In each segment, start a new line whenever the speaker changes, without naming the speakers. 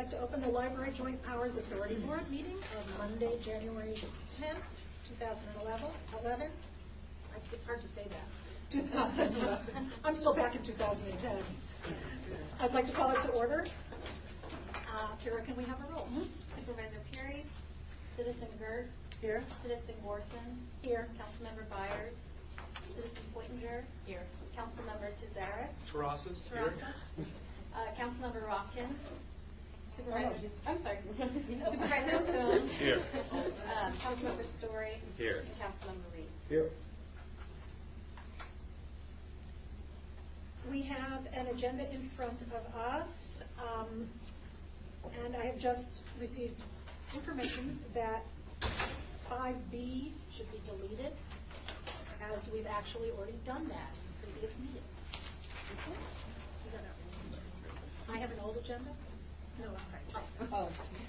like to open the Library Joint Powers Authority Board meeting of Monday, January 10th, 2011. It's hard to say that. 2011. I'm still back in 2010. I'd like to call it to order. Kara, can we have a roll?
Supervisor Perry, Citizen Gert.
Here.
Citizen Gorson.
Here.
Councilmember Byers. Citizen Poitinger.
Here.
Councilmember Tizaris.
Terrasas.
Councilmember Rotkin. Supervisor, I'm sorry. Supervisor Stone.
Here.
Councilmember Story.
Here.
And Councilmember Reed.
Here.
We have an agenda in front of us, and I have just received information that 5B should be deleted, as we've actually already done that in previous meetings. I have an old agenda? No, I'm sorry.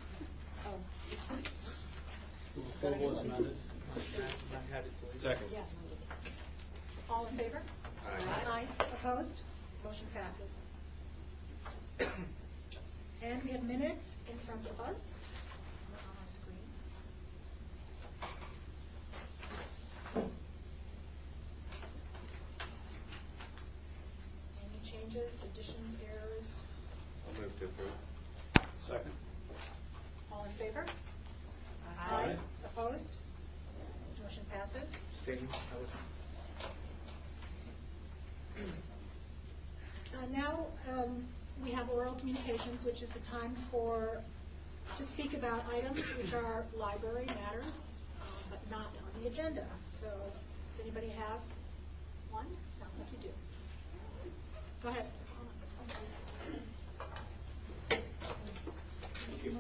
What was amended? Second.
Yeah. All in favor?
Aye.
Opposed? Motion passes. And we have minutes in front of us on our screen. Any changes, additions, errors?
I'll move to approve. Second.
All in favor?
Aye.
Opposed? Motion passes.
Staying.
Now we have oral communications, which is the time to speak about items which are library matters, but not on the agenda. So, does anybody have one? Sounds like you do. Go ahead.
Thank you.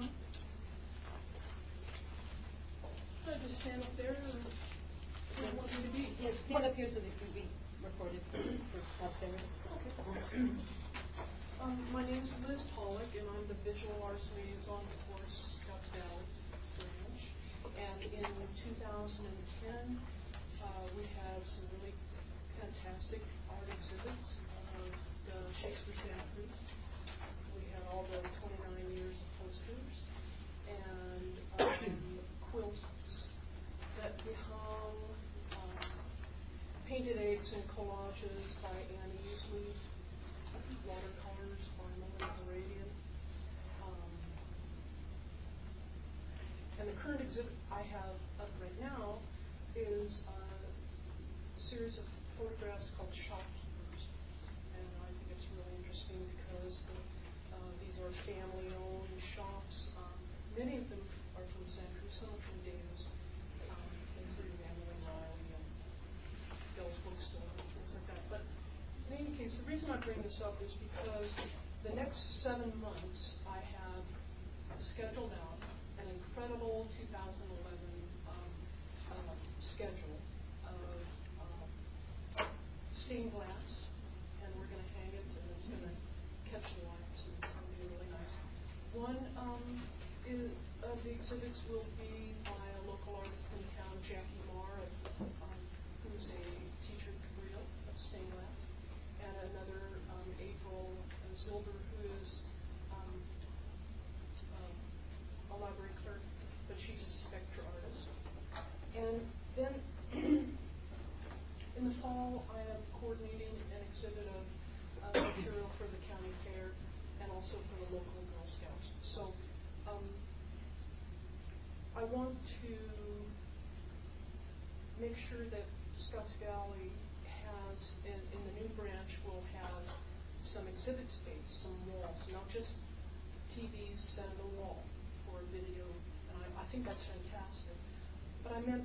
Should I just stand up there or where do you want me to be?
Yes, stand up here so that it can be recorded for posterity.
Okay. My name is Liz Pollock, and I'm the Visual Arts Liaison for Scotts Valley Branch. And in 2010, we have some really fantastic art exhibits of the Shakespeare Santa Cruz. We had all the 29 years of posters and quilts that we hung, painted eggs and collages by Anne Easley, watercolors by Melinda Heradian. And the current exhibit I have up right now is a series of photographs called Shopkeepers. And I think it's really interesting because these are family-owned shops. Many of them are from Santa Cruz, some are from Davis, including Emily Riley and Bill's Bookstore and things like that. But in any case, the reason I bring this up is because the next 7 months I have scheduled out an incredible 2011 schedule of stained glass, and we're going to hang it, and it's going to catch the lights, and it's going to be really nice. One of the exhibits will be by a local artist in town, Jackie Marr, who's a teacher at Cabrillo of stained glass, and another April Zilber, who is a library clerk, but she's a spectra artist. And then in the fall, I am coordinating an exhibit of material for the county fair and also for the local Girl Scouts. So I want to make sure that Scotts Valley has, in the new branch, will have some exhibit space, some walls, not just TVs set on the wall for video. And I think that's fantastic. But I meant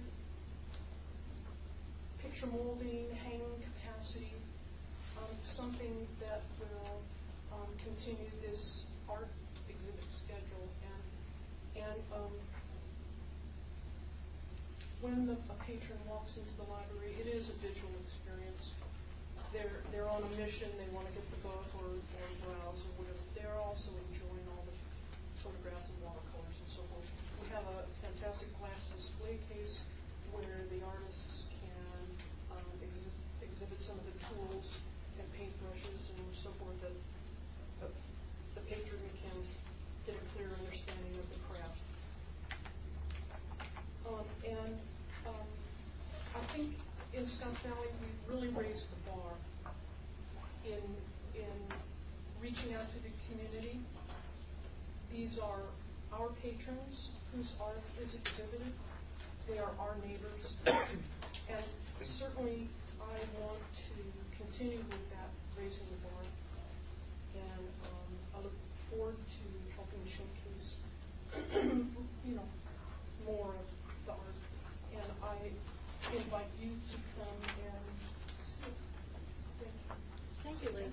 picture molding, hanging capacity, something that will continue this art exhibit schedule. And when a patron walks into the library, it is a visual experience. They're on a mission. They want to get the book or browse or whatever. They're also enjoying all the photographs and watercolors and so forth. We have a fantastic glass display case where the artists can exhibit some of the tools and paintbrushes and so forth that the patron can get a clear understanding of the craft. I think in Scotts Valley we really raised the bar in reaching out to the community. These are our patrons whose art is exhibited. They are our neighbors. And certainly I want to continue with that, raising the bar. And I look forward to helping showcase, more of the art. And I invite you to come and see it. Thank you.
Thank you, Liz.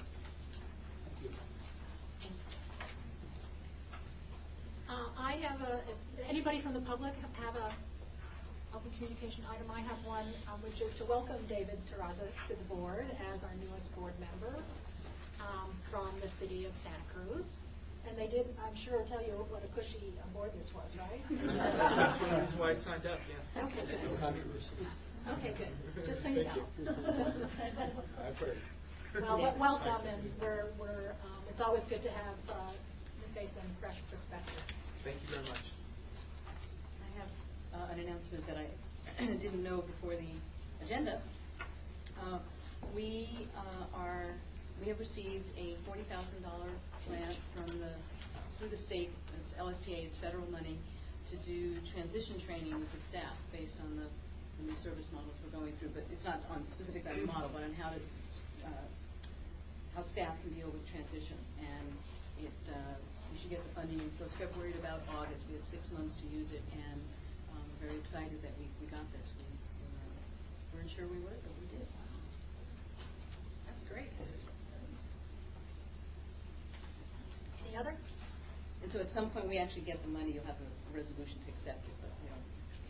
I have anybody from the public have a open communication item? I have one, which is to welcome David Terrazas to the board as our newest board member from the city of Santa Cruz. And they did, I'm sure, tell you what a cushy board this was, right?
That's one reason why I signed up, yeah.
Okay, good.
No controversy.
Okay, good. Just so you know.
I've heard.
Well, welcome, and we're it's always good to have new face and fresh perspective.
Thank you very much.
I have an announcement that I didn't know before the agenda. We have received a $40,000 grant through the state. It's LSTA's federal money to do transition training with the staff based on the new service models we're going through. But it's not on specific that model, but on how staff can deal with transition. And we should get the funding in close February to about August. We have 6 months to use it, and we're very excited that we got this. We weren't sure we would, but we did.
That's great. Any other?
And so at some point we actually get the money, you'll have a resolution to accept it, but we don't.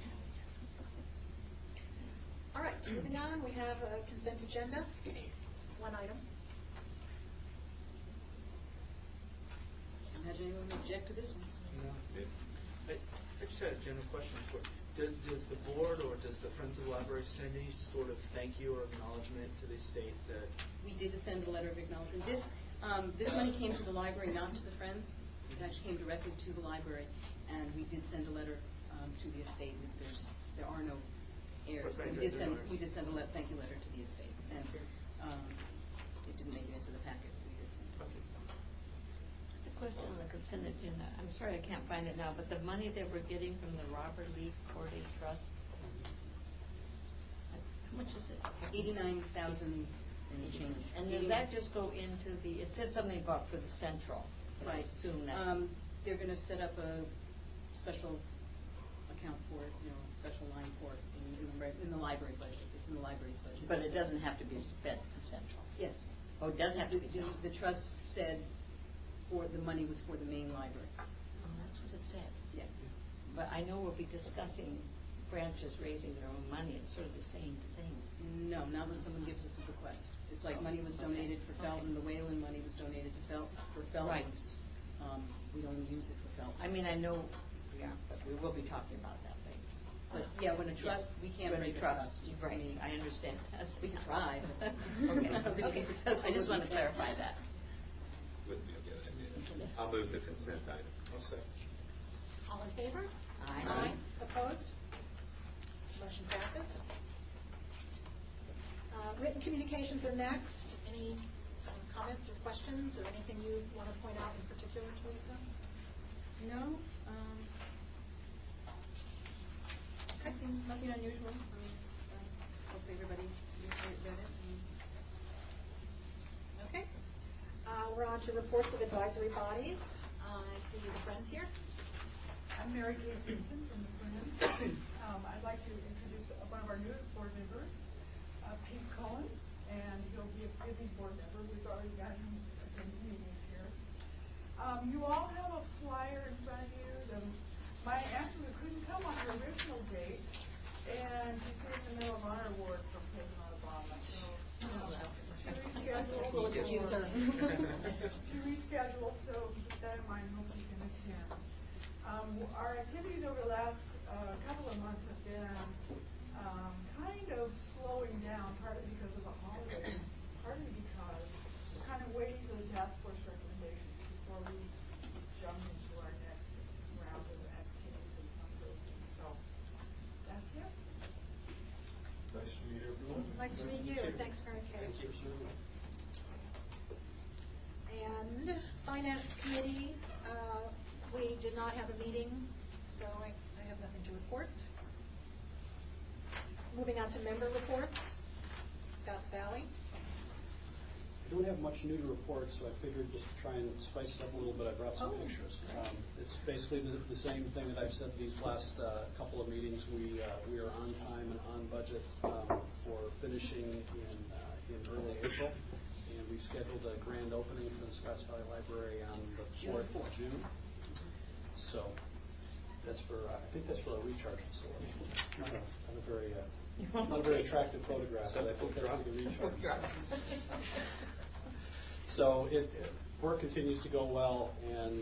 All right, moving on, we have a consent agenda. One item.
Imagine anyone would object to this one.
No. I just had a general question. Does the board or does the Friends of the Library send any sort of thank you or acknowledgement to the state that...
We did send a letter of acknowledgement. This money came to the library, not to the Friends. It actually came directly to the library, and we did send a letter to the estate. There are no heirs. We did send a thank you letter to the estate, and it didn't make it into the packet. We did send it.
Okay.
The question on the consent agenda, I'm sorry I can't find it now, but the money that we're getting from the Robert Lee Corday Trust, how much is it?
89,000 and change.
And does that just go into it said something about for the central.
Right.
I assume that.
They're going to set up a special account for it, a special line for it in the library budget. It's in the library's budget.
But it doesn't have to be spent in central.
Yes.
Oh, it does have to be central.
The trust said the money was for the main library.
Oh, that's what it said.
Yeah.
But I know we'll be discussing branches raising their own money. It's sort of the same thing.
No, not when someone gives us a bequest. It's like money was donated for Felton. The Whalen money was donated to Felton.
Right.
We only use it for Felton.
I mean, I know, but we will be talking about that later.
But yeah, when a trust, we can't break a trust.
Right, I understand that.
We can try.
Okay. I just want to clarify that.
Would be a good idea. I'll move the consent item.
I'll say.
All in favor?
Aye.
Opposed? Motion passes. Written communications are next. Any comments or questions or anything you want to point out in particular, Teresa?
No. Nothing unusual. Hopefully everybody read it.
Okay. We're on to reports of advisory bodies. I see the Friends here.
I'm Mary Kay Simpson from the Friends. I'd like to introduce one of our newest board members, Pete Cohen, and he'll be a busy board member. We've already got him attending meetings here. You all have a flyer in front of you. Maya Angelou couldn't come on her original date, and she's here in the Medal of Honor Award from President Obama. So she rescheduled.
We'll excuse her.
She rescheduled, so keep that in mind. Hope you can attend. Our activities over the last couple of months have been kind of slowing down, partly because of the holidays, partly because we're kind of waiting for the task force recommendations before we jump into our
Nice to meet everyone.
Nice to meet you. Thanks, Mary Kay.
Thank you, sir.
And Finance Committee, we did not have a meeting, so I have nothing to report. Moving on to member reports. Scotts Valley.
I don't have much new to report, so I figured just to try and spice it up a little bit, I brought some pictures. It's basically the same thing that I've said these last couple of meetings. We are on time and on budget for finishing in early April, and we've scheduled a grand opening for the Scotts Valley Library on the 4th of June. So that's for I think that's for a recharge facility. Not a very attractive photograph, but I think that's for the recharge facility. So work continues to go well, and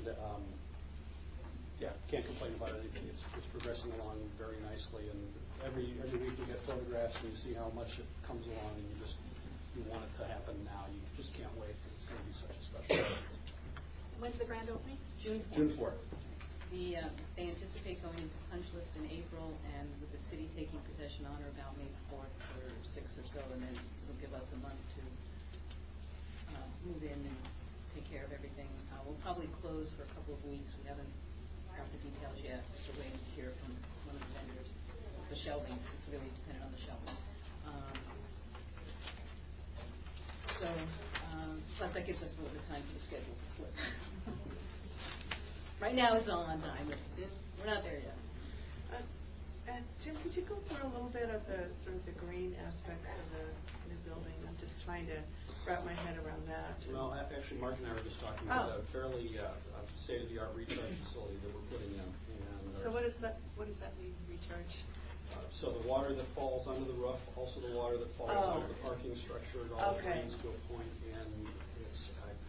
can't complain about anything. It's progressing along very nicely, and every week you get photographs and you see how much it comes along, and you want it to happen now. You just can't wait because it's going to be such a special day.
When's the grand opening?
June 4th.
June 4th.
They anticipate going into punch list in April, and with the city taking possession on or about May 4th or 6th or so, and then it'll give us a month to move in and take care of everything. We'll probably close for a couple of weeks. We haven't got the details yet. We're waiting to hear from one of the vendors. The shelving, it's really dependent on the shelving. Plus that gives us a little bit of time for the schedule to slip. Right now it's all on time, but we're not there yet.
Jim, could you go through a little bit of the sort of the green aspects of the new building? I'm just trying to wrap my head around that.
Well, actually, Mark and I were just talking about a fairly state-of-the-art recharge facility that we're putting in. And
so what does that mean, recharge?
So the water that falls onto the roof, also the water that falls onto the parking structure, it all drains to a point, and it's.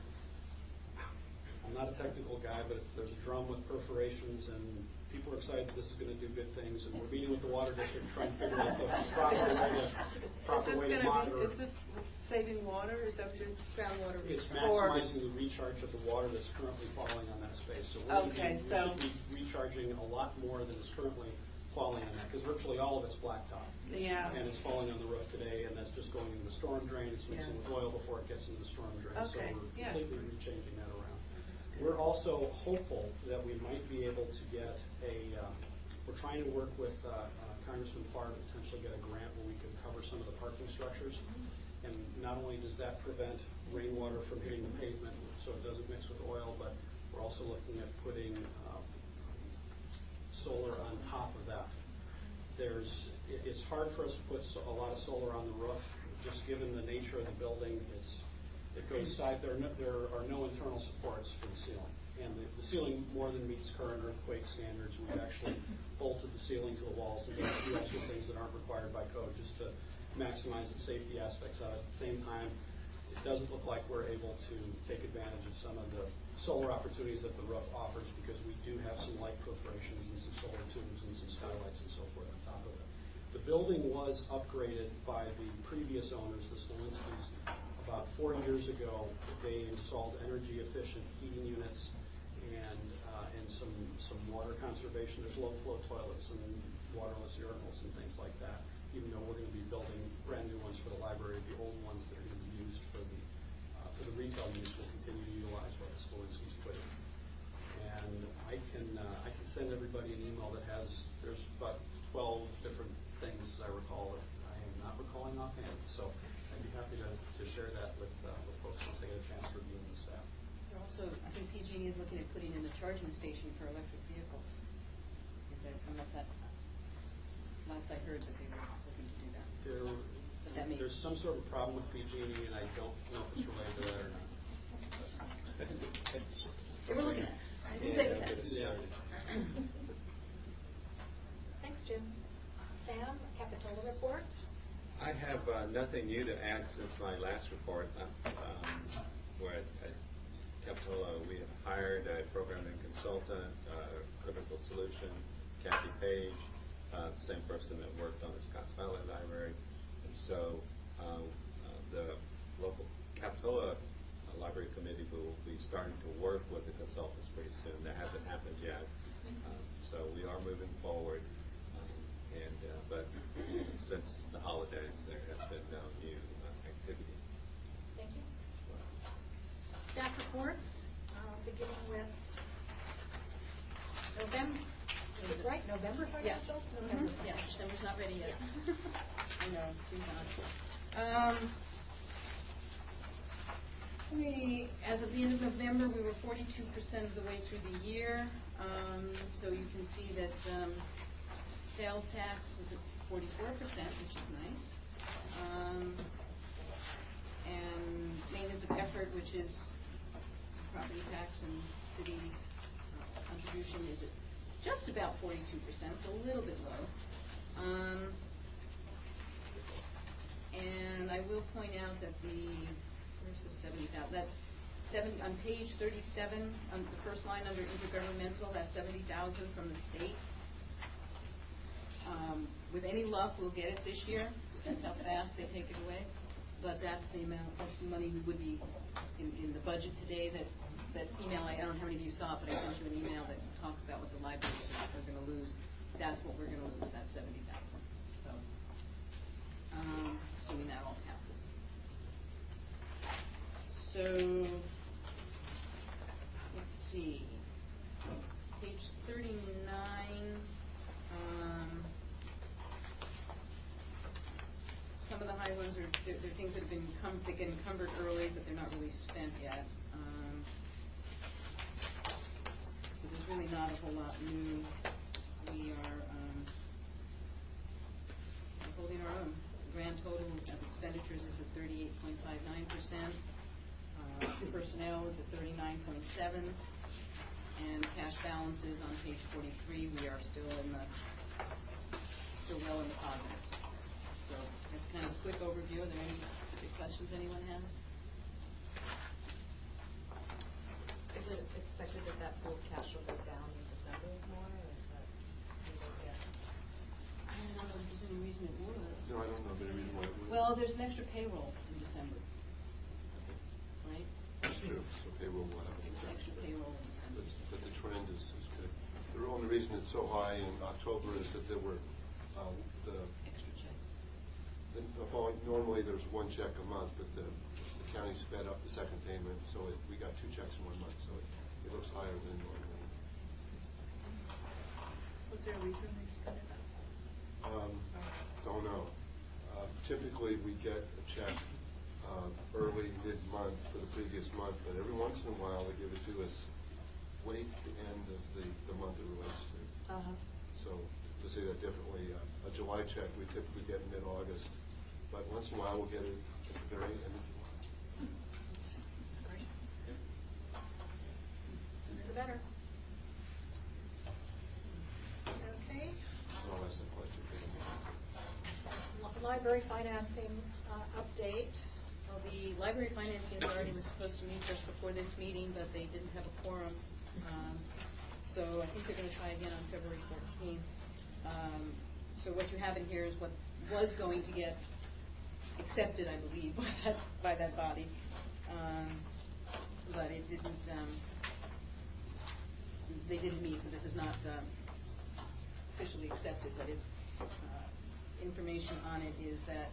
I'm not a technical guy, but there's a drum with perforations, and people are excited this is going to do good things. And we're meeting with the water district trying to figure out the proper way to monitor.
Is this saving water? Is that what your groundwater?
It's maximizing the recharge of the water that's currently falling on that space. So we should be recharging a lot more than is currently falling on that, because virtually all of it's blacktop.
Yeah.
And it's falling on the roof today, and that's just going into the storm drain. It's mixing with oil before it gets into the storm drain.
Okay.
So we're completely rechanging that around. We're also hopeful that we might be able to get we're trying to work with Congressman Farr to potentially get a grant where we could cover some of the parking structures. And not only does that prevent rainwater from hitting the pavement so it doesn't mix with oil, but we're also looking at putting solar on top of that. It's hard for us to put a lot of solar on the roof, just given the nature of the building. It goes side. There are no internal supports for the ceiling, and the ceiling more than meets current earthquake standards. We've actually bolted the ceiling to the walls and done a few extra things that aren't required by code, just to maximize the safety aspects of it. At the same time, it doesn't look like we're able to take advantage of some of the solar opportunities that the roof offers, because we do have some light perforations and some solar tubes and some skylights and so forth on top of it. The building was upgraded by the previous owners, the Stolinskis, about 4 years ago. They installed energy efficient heating units and some water conservation. There's low flow toilets and waterless urinals and things like that. Even though we're going to be building brand new ones for the library, the old ones that are going to be used for the retail use will continue to utilize what the Stolinskis put in. And I can send everybody an email that there's about 12 different things, as I recall, that I am not recalling offhand. So I'd be happy to share that with folks once they get a chance to review the staff.
Also, I think PG&E is looking at putting in a charging station for electric vehicles. Unless that last I heard that they were looking to do that.
There's some sort of problem with PG&E, and I don't know if it's related to that or not.
They were looking at it. I didn't say that.
Thanks, Jim. Sam, Capitola report.
I have nothing new to add since my last report. Where at Capitola we have hired a programming consultant, Critical Solutions, Kathy Page, the same person that worked on the Scotts Valley Library. And so the local Capitola Library Committee will be starting to work with the consultants pretty soon. That hasn't happened yet. So we are moving forward. But since the holidays,
As of the end of November, we were 42% of the way through the year. So you can see that sales tax is at 44%, which is nice. And maintenance of effort, which is property tax and city contribution, is at just about 42%, so a little bit low. And I will point out that where's the 70,000? That 70 on page 37, on the first line under intergovernmental, that 70,000 from the state. With any luck, we'll get it this year. That's how fast they take it away. But that's the amount, that's the money we would be in the budget today. That email, I don't know how many of you saw it, but I sent you an email that talks about what the libraries are going to lose. That's what we're going to lose, that 70,000. So, assuming that all passes. So, let's see. Page 39. Some of the high ones are they're things that have been they get encumbered early, but they're not really spent yet. So there's really not a whole lot new. We are holding our own. The grand total of expenditures is at 38.59%. Personnel is at 39.7%, and cash balances on page 43. We are still well in the positive. So that's kind of a quick overview. Are there any specific questions anyone has?
Is it expected that pool cash will go down in December more, or is that yet?
I don't know if there's any reason it would.
No, I don't know of any reason why it would.
Well, there's an extra payroll in December, right?
That's true. So payroll will have an
There's
impact.
extra payroll in December.
But the trend is good. The only reason it's so high in October is that there were
Extra checks.
normally there's one check a month, but the county sped up the second payment, so we got 2 checks in 1 month, so it looks higher than normal.
Was there a reason they split it up?
Don't know. Typically, we get a check early, mid-month for the previous month, but every once in a while they give it to us late the end of the month it relates to. So to say that differently, a July check we typically get in mid-August, but once in a while we'll get it at the very end of July.
That's great. Sooner the better. Okay.
So I'll ask that question.
Library financing update.
Well, the library financing authority was supposed to meet just before this meeting, but they didn't have a quorum. So I think they're going to try again on February 14th. So what you have in here is what was going to get accepted, I believe, by that body. But it didn't, they didn't meet, so this is not officially accepted, but it's, information on it is that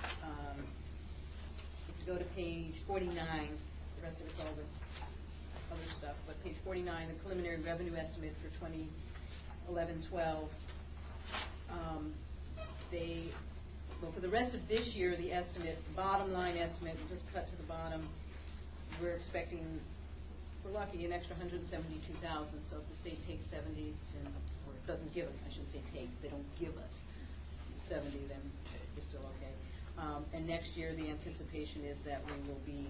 if you go to page 49, the rest of it's all the other stuff, but page 49, the preliminary revenue estimate for 2011-12, for the rest of this year, the estimate, the bottom line estimate, we'll just cut to the bottom, we're expecting, if we're lucky, an extra $172,000. So if the state takes 70, or doesn't give us, I shouldn't say take, they don't give us 70, then we're still okay. And next year, the anticipation is that we will be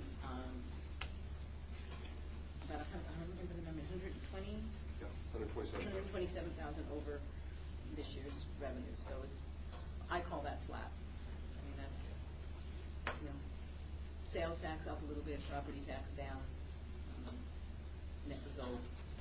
about 127,000 over this year's revenue. So I call that flat. I mean, that's, sales tax up a little bit, property tax down, net result.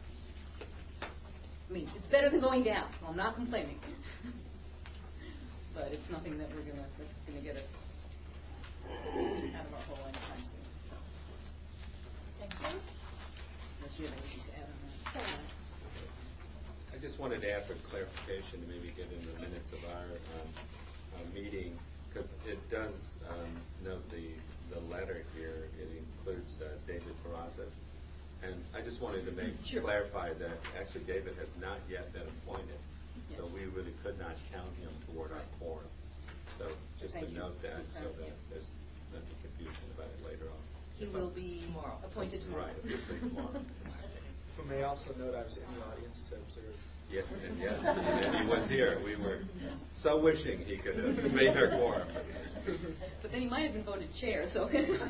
I mean, it's better than going down. Well, I'm not complaining. But it's nothing that that's going to get us out of our hole anytime soon. So.
Thank you.
Unless you have anything to add on that.
I just wanted to add for clarification to maybe get in the minutes of our meeting, because it does note the letter here. It includes David Barrazas. And I just wanted to clarify that actually David has not yet been appointed. Yes. So we really could not count him toward our quorum. So just to
Thank you.
note that,
Good
so that
clarification.
there's nothing confusion about it later on.
He will be appointed tomorrow.
Right, officially tomorrow.
If I may also note, I was in the audience to observe.
Yes, and he was here. We were so wishing he could have made our quorum.
But then he might have been voted chair, so. He was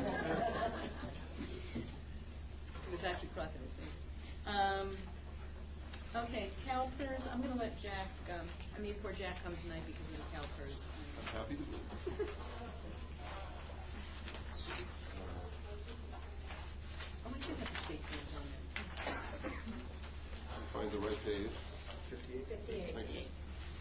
actually crossing his fingers. Okay, CalPERS, I'm going to let Jack, poor Jack come tonight because of the CalPERS.
I'm happy to do it.
How much you have the state funds on there?
Find the right page.
58.
Thank you.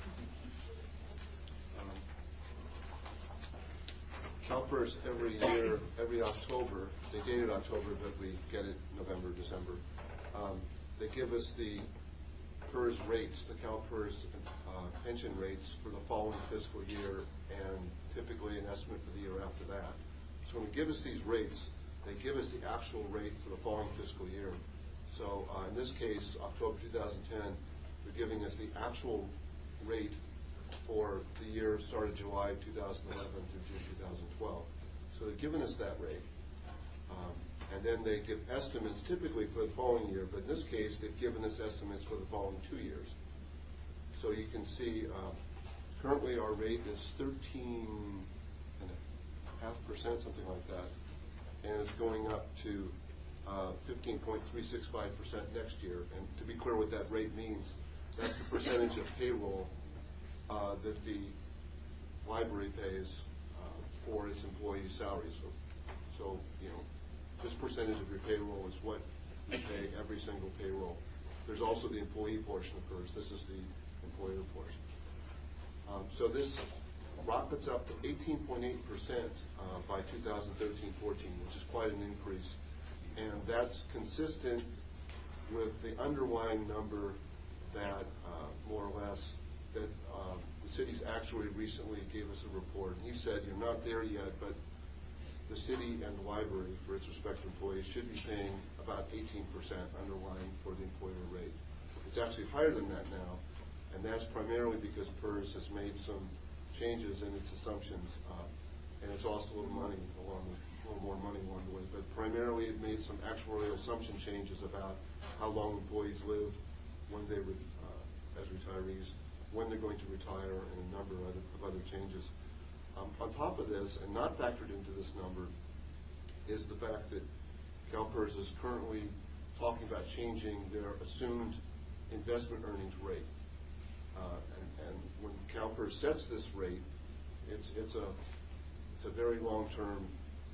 CalPERS every year, every October, they date it October, but we get it November, December. They give us the PERS rates, the CalPERS pension rates for the following fiscal year, and typically an estimate for the year after that. So when they give us these rates, they give us the actual rate for the following fiscal year. So in this case, October 2010, they're giving us the actual rate for the year started July 2011 through June 2012. So they're giving us that rate. And then they give estimates typically for the following year, but in this case, they've given us estimates for the following 2 years. So you can see currently our rate is 13.5%, something like that. And it's going up to 15.365% next year. And to be clear what that rate means, that's the percentage of payroll that the library pays for its employees' salaries. So, this percentage of your payroll is what we pay every single payroll. There's also the employee portion of PERS. This is the employer portion. So this rockets up to 18.8% by 2013-14, which is quite an increase. And that's consistent with the underlying number that more or less that the city's actuary recently gave us a report. And he said, you're not there yet, but the city and the library, for its respective employees, should be paying about 18% underlying for the employer rate. It's actually higher than that now, and that's primarily because PERS has made some changes in its assumptions, and it's also a little more money along the way. But primarily, it made some actuarial assumption changes about how long employees live when they as retirees, when they're going to retire, and a number of other changes. On top of this, and not factored into this number, is the fact that CalPERS is currently talking about changing their assumed investment earnings rate. And when CalPERS sets this rate, it's a very long-term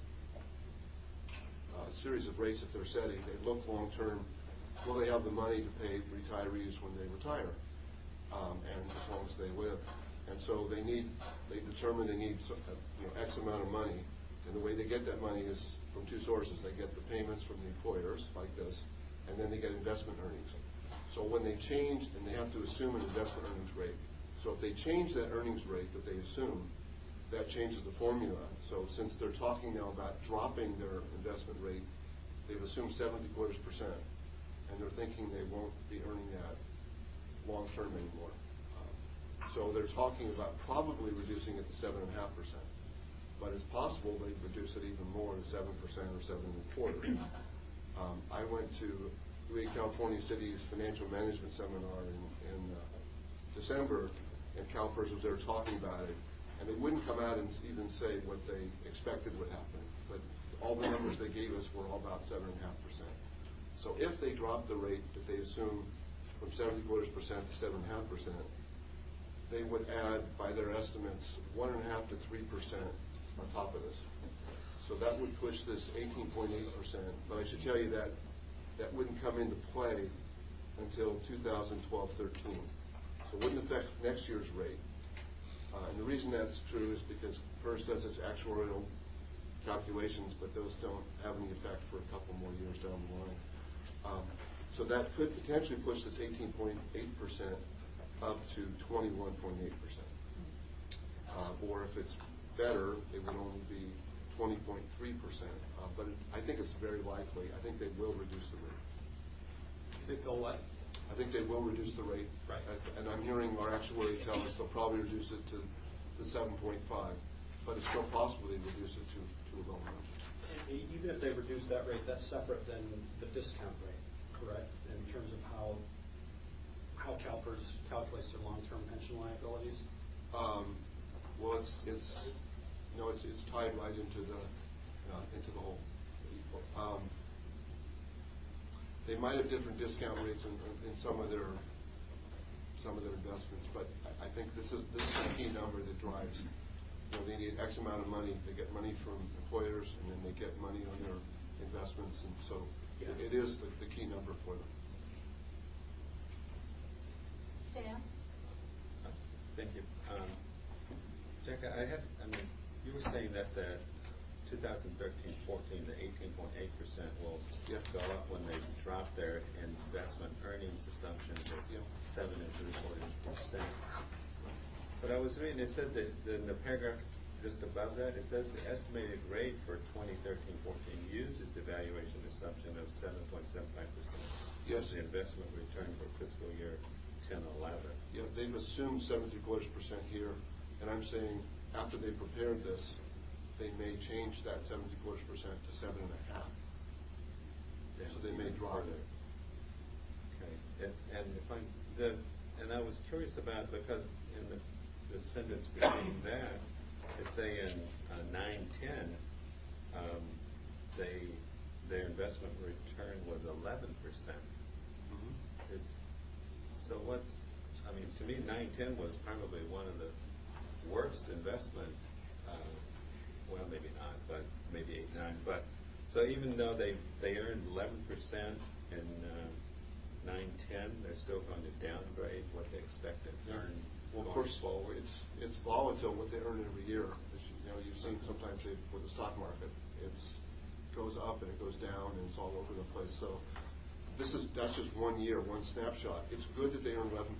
series of rates that they're setting. They look long-term. Will they have the money to pay retirees when they retire, and as long as they live? And so they determine they need X amount of money, and the way they get that money is from two sources. They get the payments from the employers, like this, and then they get investment earnings. So when they change, and they have to assume an investment earnings rate. So if they change that earnings rate that they assume, that changes the formula. So since they're talking now about dropping their investment rate, they've assumed 0.75%, and they're thinking they won't be earning that long-term anymore. So they're talking about probably reducing it to 7.5%, but it's possible they'd reduce it even more to 7% or 7.25%. I went to the California City's financial management seminar in December, and CalPERS was there talking about it, and they wouldn't come out and even say what they expected would happen, but all the numbers they gave us were all about 7.5%. So if they drop the rate that they assume from 0.75% to 7.5%, they would add, by their estimates, 1.5% to 3% on top of this. So that would push this 18.8%. But I should tell you that that wouldn't come into play until 2012-13. So it wouldn't affect next year's rate. And the reason that's true is because PERS does its actuarial calculations, but those don't have any effect for a couple more years down the line. So that could potentially push this 18.8% up to 21.8%. Or if it's better, it would only be 20.3%. But I think it's very likely. I think they will reduce the rate.
You think they'll what?
I think they will reduce the rate.
Right.
And I'm hearing our actuary tell us they'll probably reduce it to the 7.5, but it's still possible they reduce it to a lower number.
Even if they reduce that rate, that's separate than the discount rate, correct? In terms of how CalPERS calculates their long-term pension liabilities?
Well, it's tied right into the whole. They might have different discount rates in some of their investments, but I think this is the key number that drives. They need X amount of money. They get money from employers, and then they get money on their investments, and so it is the key number for them.
Sam?
Thank you. Jack, you were saying that the 2013-14, the 18.8% will go up when they drop their investment earnings assumption to 7.75%. But I was reading, it said that in the paragraph just above that, it says the estimated rate for 2013-14 uses the valuation assumption of 7.75%.
Yes.
The investment return for fiscal year 10-11.
Yeah, they've assumed 7.75% here, and I'm saying after they prepared this, they may change that 7.75% to 7.5%.
Yeah.
So they may drop it.
Okay. And I was curious about, because in the sentence between that, they say in 9-10, their investment return was 11%.
Mm-hmm.
To me, 9-10 was probably one of the worst investment. Well, maybe not, but maybe 8-9. But so even though they earned 11% in 9-10, they're still going to downgrade what they expect to earn.
Well, of
going
course,
forward.
it's volatile what they earn every year. As you've seen sometimes with the stock market, it goes up and it goes down and it's all over the place. So that's just 1 year, one snapshot. It's good that they earn 11%.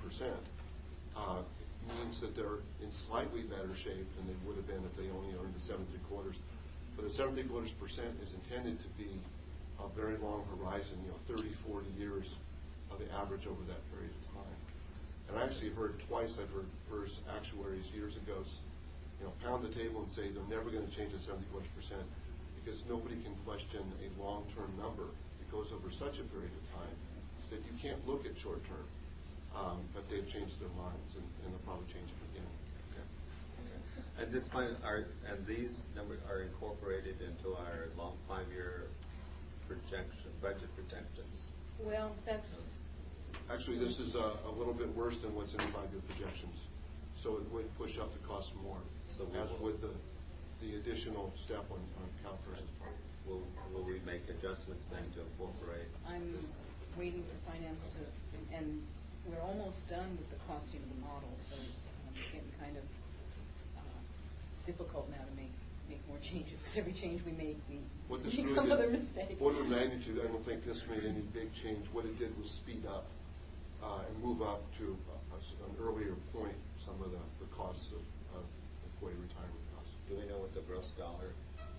Means that they're in slightly better shape than they would have been if they only earned the 7.75%. But the 7.75% is intended to be a very long horizon, 30, 40 years of the average over that period of time. And I actually heard twice, I've heard PERS actuaries years ago, pound the table and say they're never going to change the 7.25% because nobody can question a long-term number that goes over such a period of time that you can't look at short-term. But they've changed their minds, and they'll probably change it again.
Okay. And these numbers are incorporated into our long 5-year budget projections.
Well, that's...
Actually, this is a little bit worse than what's in the 5-year projections. So it would push up the cost more, as would the additional step on CalPERS.
Will we make adjustments then to incorporate?
I'm waiting for finance and we're almost done with the costing of the model, so it's getting kind of difficult now to make more changes, because every change we make, we make some other mistake.
Order of magnitude, I don't think this made any big change. What it did was speed up and move up to an earlier point some of the costs of employee retirement costs.
Do we know what the gross dollar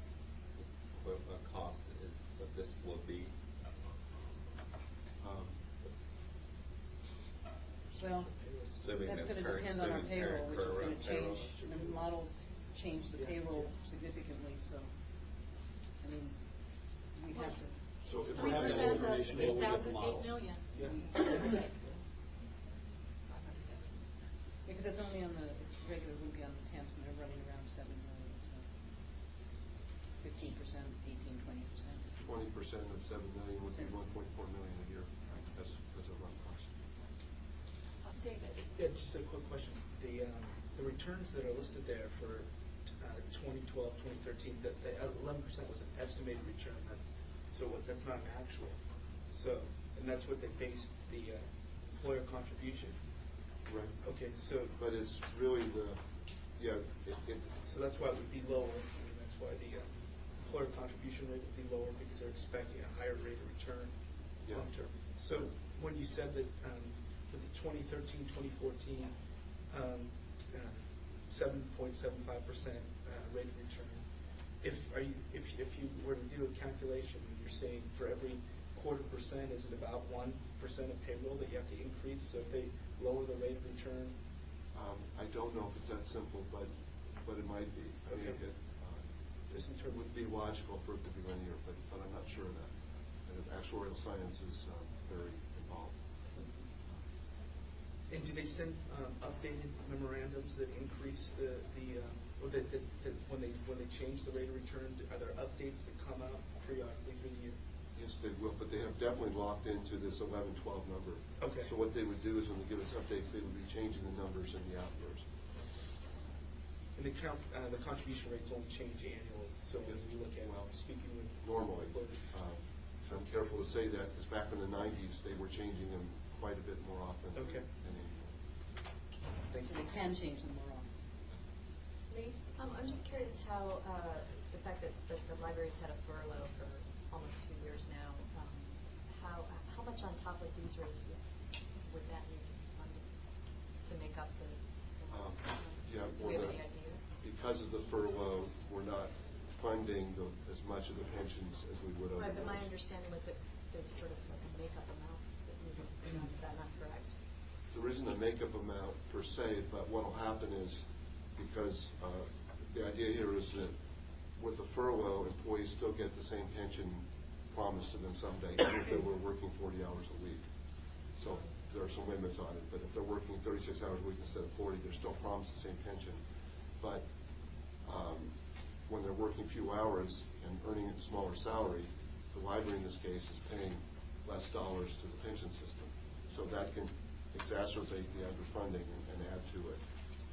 cost is, what this will be?
Well, that's going to depend on our payroll, which is going to change. The models change the payroll significantly, so we'd have to.
So if
3% of 8 million.
Because it's only on it's regular, wouldn't be on the temps, and they're running around 7 million, so 15%, 18, 20%.
20% of 7 million would be 1.4 million a year. That's a rough cost.
David.
Yeah, just a quick question. The returns that are listed there for 2012, 2013, the 11% was an estimated return. That's not an actual. And that's what they based the employer contribution.
Right.
Okay,
But it's really
so that's why it would be lower. That's why the employer contribution rate would be lower, because they're expecting a higher rate of return long term. So when you said that for the 2013, 2014, 7.75% rate of return, if you were to do a calculation, you're saying for every 0.25%, is it about 1% of payroll that you have to increase? So if they lower the rate of return,
I don't know if it's that simple, but but it might be. I mean,
Okay.
it would be logical for it to be linear, but I'm not sure of that. And actuarial science is very involved.
And do they send updated memorandums that increase or that when they change the rate of return, are there updates that come out periodically through the year?
Yes, they will, but they have definitely locked into this 11-12 number.
Okay.
So what they would do is when they give us updates, they would be changing the numbers in the out years.
And the contribution rates only change annually. So when you look at speaking with
normally, I'm careful to say that because back in the 90s they were changing them quite a bit more often.
Okay.
Than annually.
Thank you.
They can change them more often.
Me? I'm just curious how the fact that the library's had a furlough for almost 2 years now, how much on top of these rates would that need to be funded to make up the do we have any idea?
Because of the furlough, we're not funding as much of the pensions as we would otherwise.
Right, but my understanding was that there's sort of like a makeup amount that needed to be done. Is that not correct?
There isn't a makeup amount per se, but what will happen is because the idea here is that with the furlough, employees still get the same pension promised to them someday, even if they were working 40 hours a week. So there are some limits on it, but if they're working 36 hours a week instead of 40, they're still promised the same pension. But when they're working few hours and earning a smaller salary, the library in this case is paying less dollars to the pension system. So that can exacerbate the underfunding and add to it.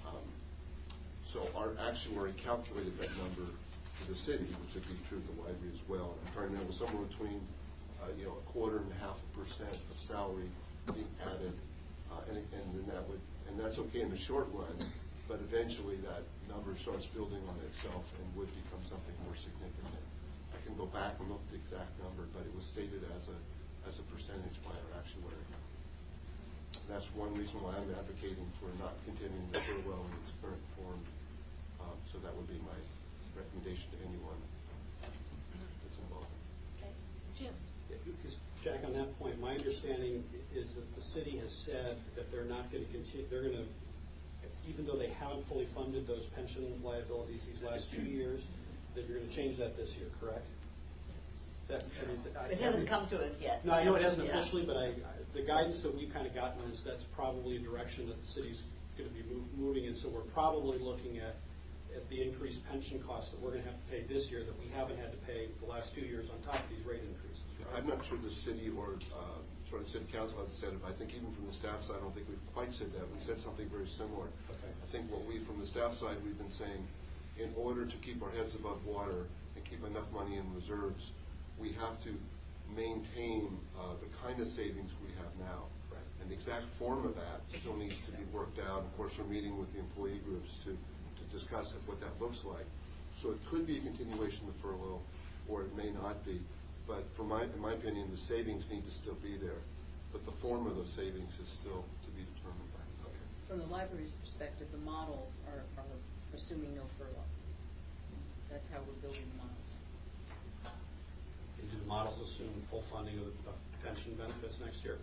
So our actuary calculated that number for the city, which would be true of the library as well. I'm trying to remember somewhere between 1.25% of salary being added, and then that's okay in the short run, but eventually that number starts building on itself and would become something more significant. I can go back and look at the exact number, but it was stated as a percentage by our actuary. And that's one reason why I'm advocating for not continuing the furlough in its current form. So that would be my recommendation to anyone that's involved.
Okay. Jim?
Jack, on that point, my understanding is that the city has said that they're not going to continue, they're going to, even though they haven't fully funded those pension liabilities these last 2 years, that you're going to change that this year, correct?
It hasn't come to us yet.
No, I know it hasn't officially, but the guidance that we've kind of gotten is that's probably a direction that the city's going to be moving in. So we're probably looking at the increased pension costs that we're going to have to pay this year that we haven't had to pay the last 2 years on top of these rate increases. Right?
I'm not sure the city or city council has said it, but I think even from the staff side, I don't think we've quite said that. We said something very similar.
Okay.
I think what from the staff side, we've been saying, in order to keep our heads above water and keep enough money in reserves, we have to maintain the kind of savings we have now.
Right.
And the exact form of that still needs to be worked out. Of course, we're meeting with the employee groups to discuss what that looks like. So it could be a continuation of the furlough, or it may not be. But in my opinion, the savings need to still be there. But the form of those savings is still to be determined by.
Okay.
From the library's perspective, the models are assuming no furlough. That's how we're building the models.
And do the models assume full funding of pension benefits next year?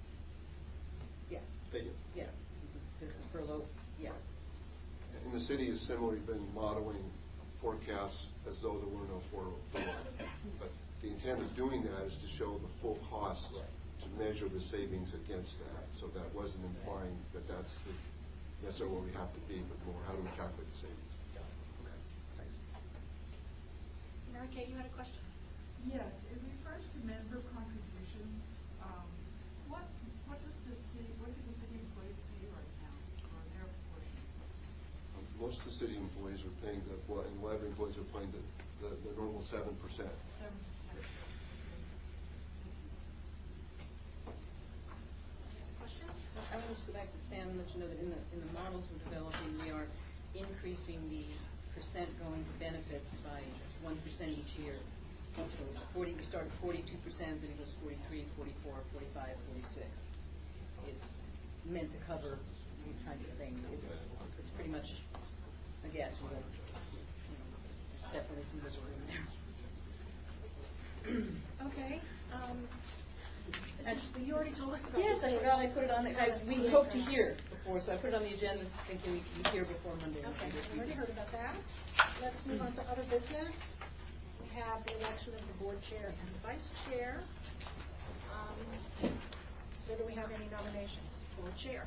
Yeah.
They do?
Yeah. Because the furlough, yeah.
And the city has similarly been modeling forecasts as though there were no furlough. But the intent of doing that is to show the full cost to measure the savings against that. So that wasn't implying that that's necessarily where we have to be, but more how do we calculate the savings.
Yeah. Okay. Thanks.
Mary Kay, you had a question?
Yes, it refers to member contributions. What do the city employees pay right now, or their portion?
Most of the city employees are paying and the library employees are paying the normal 7%.
7%.
Questions?
I want to just go back to Sam and let you know that in the models we're developing, we are increasing the percent going to benefits by 1% each year. So it's 40. We start at 42%, then it goes 43, 44, 45, 46. It's meant to cover these kinds of things. It's pretty much a guess. There's definitely some wiggle room there.
Okay. And you already told us about
Yes,
this.
I forgot I put it on there. We hope to hear before before, so I put it on the agenda thinking we could be here before Monday.
Okay, so we already heard about that. Let's move on to other business. We have the election of the board chair and vice chair. So do we have any nominations for chair?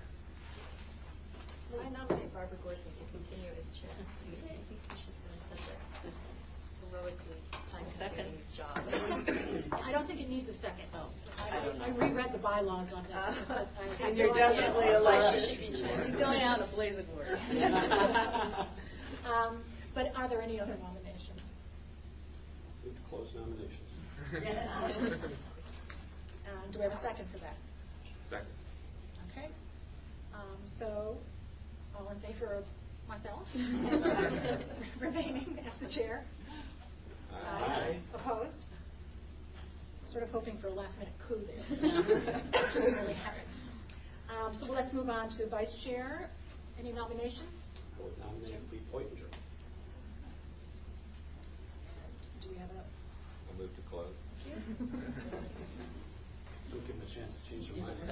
I nominate Barbara Gorski to continue as chair. I think she's done such a heroically time-consuming job.
I don't think it needs a second. I reread the bylaws on this.
And you're definitely elected.
She should be chair.
She's going out in a blaze of glory.
But are there any other nominations?
Move to close nominations.
Do we have a second for that?
Second.
Okay. So, all in favor of myself remaining as the chair?
Aye.
Opposed? Sort of hoping for a last-minute coup there. Didn't really happen. So let's move on to vice chair. Any nominations?
I would nominate Lee Poitinger.
Do we have a?
I'll move to close.
Don't give them a chance to change their minds.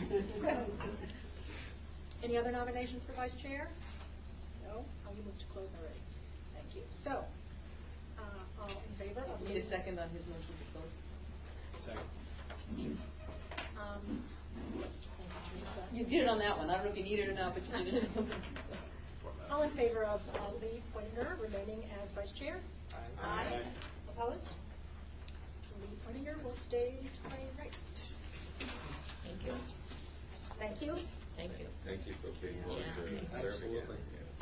Any other nominations for vice chair? No? Oh, you moved to close already. Thank you. So, all in favor of?
Need a second on his motion to close?
Second.
Thank you, Teresa.
You did it on that one. I don't know if you need it or not, but you did it.
All in favor of Lee Poitinger remaining as vice chair?
Aye.
Opposed? Lee Poitinger will stay to my right.
Thank you.
Thank you.
Thank you.
Thank you for being willing to serve again.
Absolutely.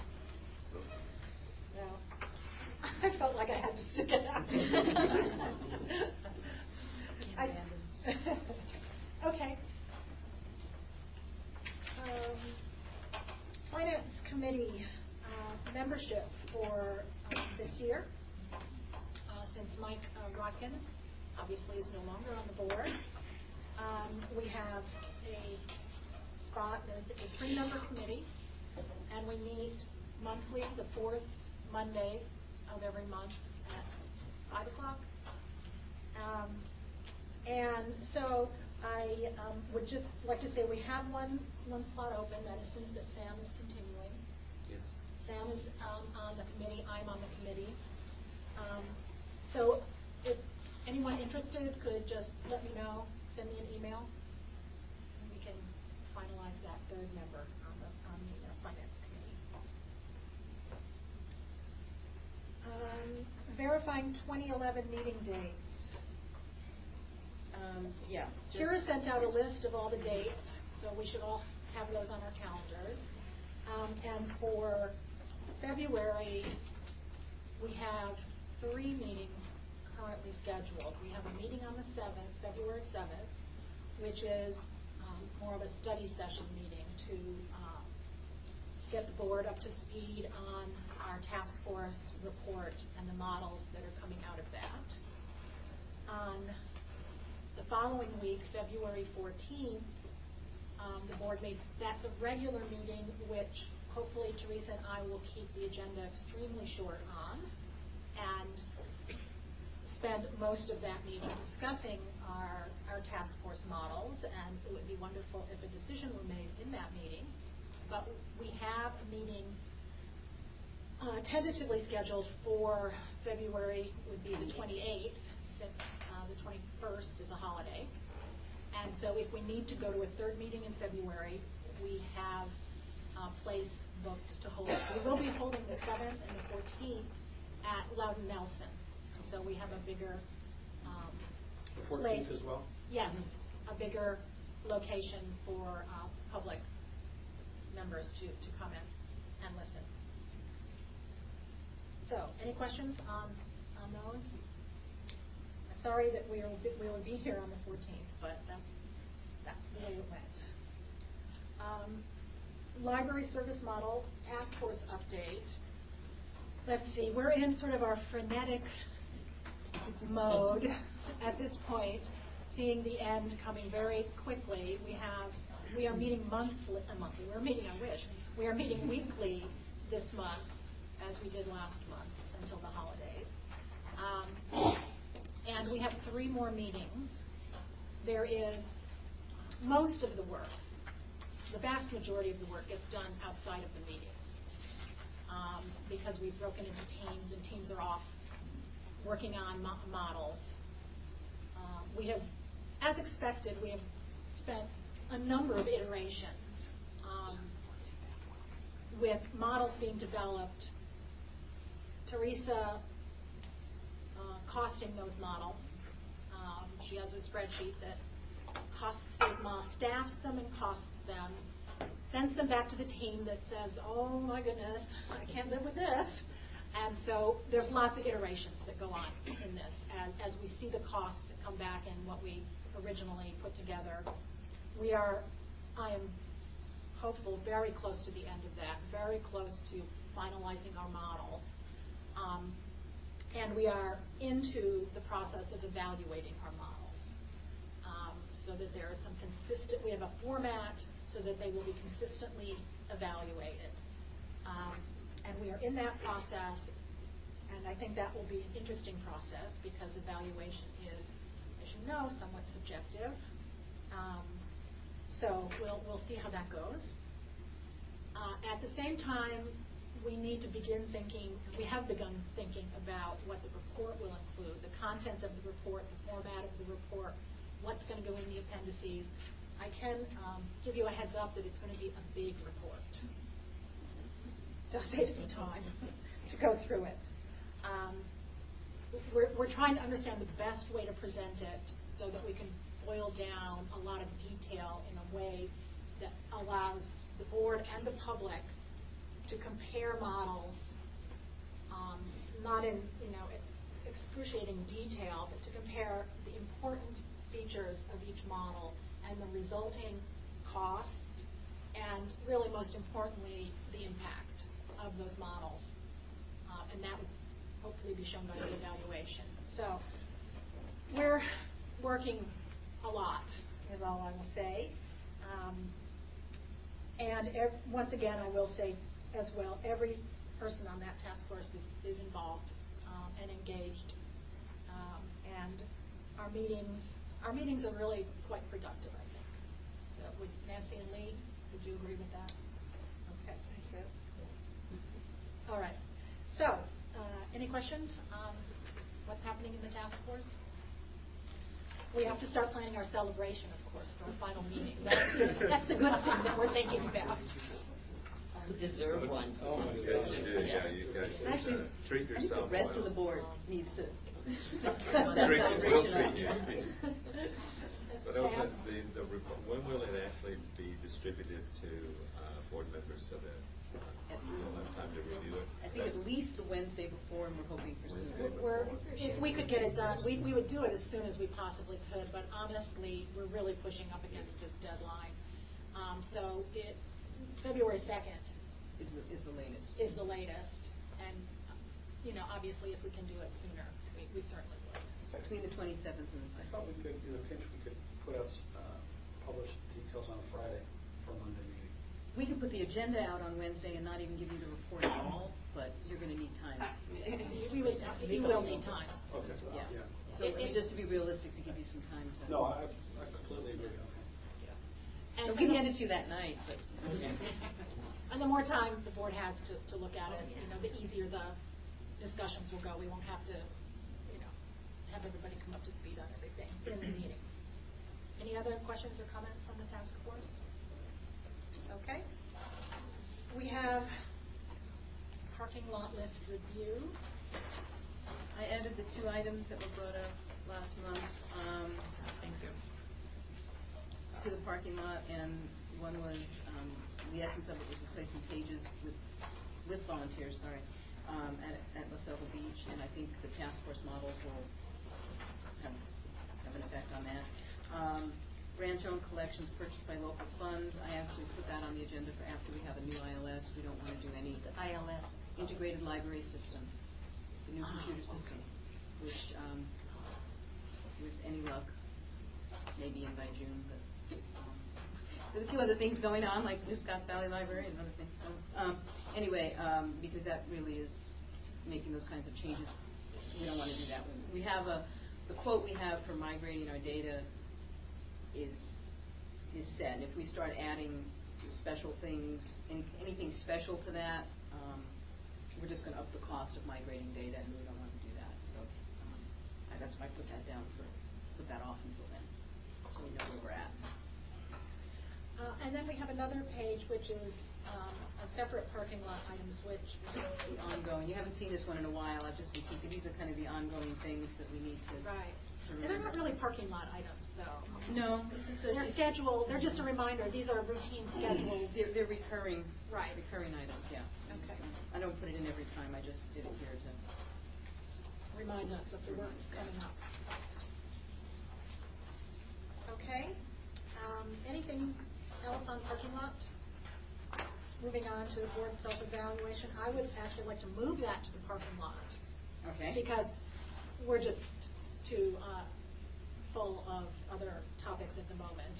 Now, I felt like I had to stick it out. Okay. Finance Committee membership for this year, since Mike Rotkin obviously is no longer on the board. We have a spot. There's a 3-member committee, and we meet monthly, the 4th Monday of every month at 5 o'clock. And so I would just like to say we have one spot open. That assumes that Sam is continuing.
Yes.
Sam is on the committee. I'm on the committee. So if anyone interested could just let me know, send me an email, and we can finalize that 3rd member on the Finance Committee. Verifying 2011 meeting dates.
Yeah.
Kira sent out a list of all the dates, so we should all have those on our calendars. And for February, we have 3 meetings currently scheduled. We have a meeting on the 7th, February 7th, which is more of a study session meeting to get the board up to speed on our task force report and the models that are coming out of that. On the following week, February 14th, the board meets. That's a regular meeting, which hopefully Teresa and I will keep the agenda extremely short on and spend most of that meeting discussing our task force models, and it would be wonderful if a decision were made in that meeting. But we have a meeting tentatively scheduled for February, would be the 28th, since the 21st is a holiday. And so if we need to go to a 3rd meeting in February, we have a place booked to hold. We will be holding the 7th and the 14th at Loudon Nelson. So we have a bigger
The 14th
place.
as well?
Yes, a bigger location for public members to come in and listen. So, any questions on those? Sorry that we will be here on the 14th, but that's the way it went. Library service model task force update. Let's see, we're in sort of our frenetic mode at this point, seeing the end coming very quickly. We are meeting monthly. We're meeting, I wish. We are meeting weekly this month, as we did last month until the holidays. And we have 3 more meetings. There is most of the work the vast majority of the work gets done outside of the meetings. Because we've broken into teams, and teams are off working on models. We have, as expected, we have spent a number of iterations with models being developed, Teresa costing those models. She has a spreadsheet that costs those models, staffs them and costs them, sends them back to the team that says, oh my goodness, I can't live with this. And so there's lots of iterations that go on in this as we see the costs that come back in what we originally put together. I am hopeful, very close to the end of that, very close to finalizing our models. And we are into the process of evaluating our models so that there is some we have a format so that they will be consistently evaluated. And we are in that process, and I think that will be an interesting process because evaluation is, as you know, somewhat subjective. So we'll see how that goes. At the same time, we need to begin thinking, we have begun thinking about what the report will include, the content of the report, the format of the report, what's going to go in the appendices. I can give you a heads up that it's going to be a big report. So save some time to go through it. We're trying to understand the best way to present it so that we can boil down a lot of detail in a way that allows the board and the public to compare models, not in excruciating detail, but to compare the important features of each model and the resulting costs, and really most importantly, the impact of those models. And that would hopefully be shown by the evaluation. So we're working a lot, is all I will say. And once again, I will say as well, every person on that task force is involved and engaged. And our meetings are really quite productive, I think. So would Nancy and Lee, would you agree with that? Okay. Thank you. All right. So, any questions on what's happening in the task force? We have to start planning our celebration, of course, for our final meeting. That's the good thing that we're thinking about.
You deserve one.
Oh, my goodness, you do. Yeah, you guys
Actually,
treat
I think
yourself.
the rest of the board needs to
We'll treat you. But also, when will it actually be distributed to board members so that you'll have time to review it?
I think at least the Wednesday before, and we're hoping for sooner.
If we could get it done, we would do it as soon as we possibly could, but honestly, we're really pushing up against this deadline. So February 2nd
is the latest.
Is the latest. And, obviously, if we can do it sooner, we certainly would.
Between the 27th and the 2nd.
I thought we could, in a pinch, we could put out, publish details on a Friday for Monday meeting.
We could put the agenda out on Wednesday and not even give you the report at all, but you're going to need time.
We will need time.
Okay.
Yeah. So just to be realistic, to give you some time to.
No, I completely agree. Okay.
And
we can hand it to you that night, but.
And the more time the board has to look at it, the easier the discussions will go. We won't have to, have everybody come up to speed on everything in the meeting. Any other questions or comments on the task force? Okay. We have parking lot list review.
I added the 2 items that were brought up last month.
Thank you.
To the parking lot, and one was the essence of it was replacing pages with volunteers. At La Selva Beach, and I think the task force models will have an effect on that. Branch-owned collections purchased by local funds. I actually put that on the agenda for after we have a new ILS. We don't want to do any
ILS,
integrated library system, the new computer system, which with any luck may be in by June, but there's a few other things going on, like New Scotts Valley Library and other things. So anyway, because that really is making those kinds of changes, we don't want to do that. We have the quote we have for migrating our data is set. If we start adding special things, anything special to that, we're just going to up the cost of migrating data, and we don't want to do that. So that's why I put that off until then, so we know where we're at.
And then we have another page, which is a separate parking lot items, which
The ongoing. You haven't seen this one in a while. I've just been keeping. These are kind of the ongoing things that we need to.
right.
to
And they're not
remember.
really parking lot items, though.
No, it's just
They're scheduled. They're just a reminder. These are routine scheduled.
They're recurring.
Right.
Recurring items. Yeah.
Okay.
So I don't put it in every time. I just did it here to.
Remind us of the work coming up. Okay. Anything else on parking lot? Moving on to the board self-evaluation, I would actually like to move that to the parking lot.
Okay.
Because we're just too full of other topics at the moment.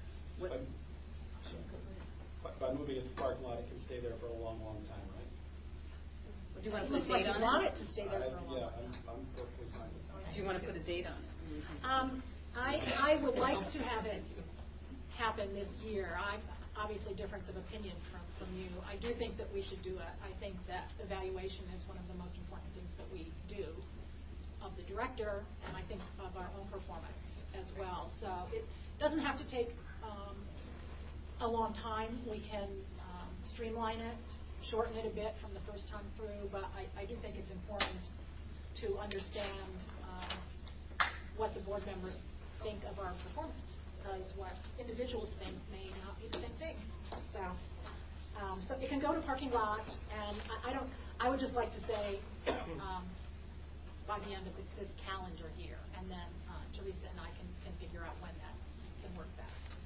By moving it to the parking lot, it can stay there for a long, long time, right?
Do you want to
It
put
looks
a
like
date
you
on
want
it?
it to stay there for a long time.
Yeah, I'm perfectly fine with that.
Do you want to put a date on it?
I would like to have it happen this year. I'm obviously difference of opinion from you. I do think that we should do it. I think that evaluation is one of the most important things that we do of the director, and I think of our own performance as well. So it doesn't have to take a long time. We can streamline it, shorten it a bit from the first time through, but I do think it's important to understand what the board members think of our performance, because what individuals think may not be the same thing. So it can go to parking lot, and I would just like to say by the end of this calendar year, and then Teresa and I can figure out when that can work best.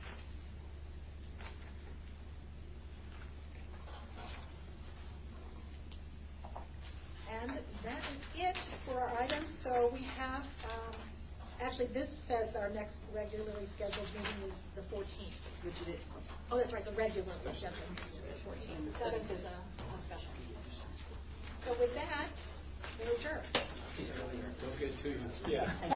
And that is it for our items. So we have, actually this says our next regularly scheduled meeting is the 14th.
Which it is.
Oh, that's right, the regularly scheduled meeting is the 14th. The 7th is a special meeting. So with that, we're adjourned.
Okay, too. Yeah.